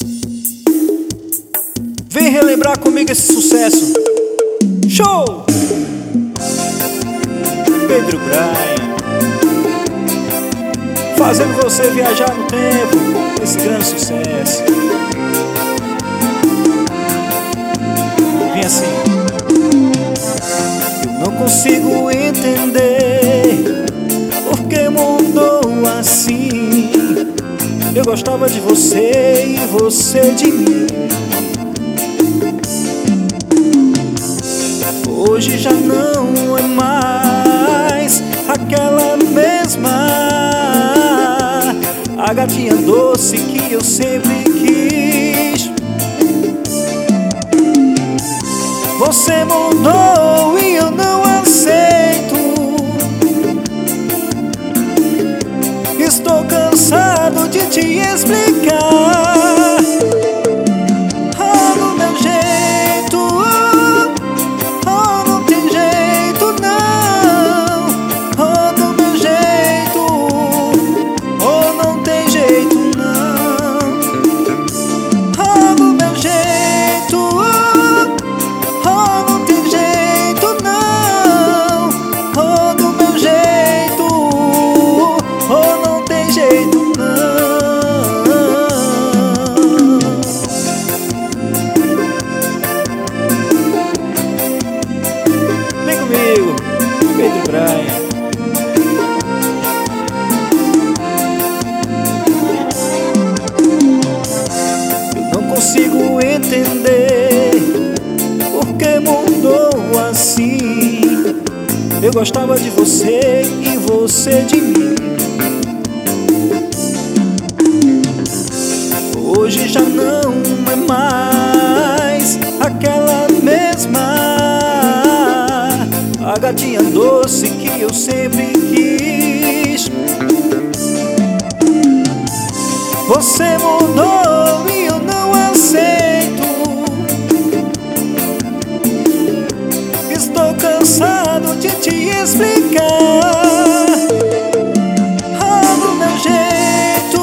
Vem relembrar comigo esse sucesso. Show! Pedro Bryan, fazendo você viajar no tempo. Esse grande sucesso. Vem assim. Eu não consigo entender por que mudou assim. Eu gostava de você e você de mim. Hoje já não é mais aquela mesma, a gatinha doce que eu sempre quis. Você mudou e eu não aceito. Estou cansado de te explicar. Oh, do meu jeito, oh, não tem jeito não. Oh, do meu jeito, oh, não tem jeito não. Oh, do meu jeito, oh, não tem jeito não. Oh, do meu jeito, oh, não tem jeito não. Vem comigo, Pedro Bryan. Eu não consigo entender por que mudou assim. Eu gostava de você e você de mim. Hoje já não é mais aquela mesma, a gatinha doce que eu sempre quis. Você mudou e eu não aceito. Estou cansado de te explicar. Oh, do meu jeito,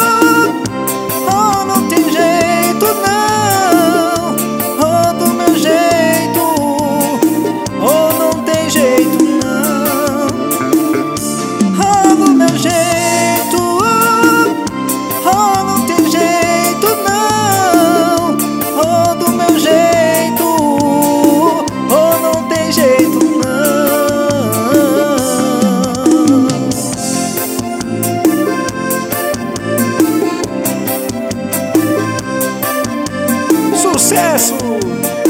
oh, não tem jeito não. Oh, do meu jeito, oh, não tem jeito não. Oh, do meu jeito, oh, não tem jeito não. Oh, do meu jeito, oh, não tem jeito não. Sucesso!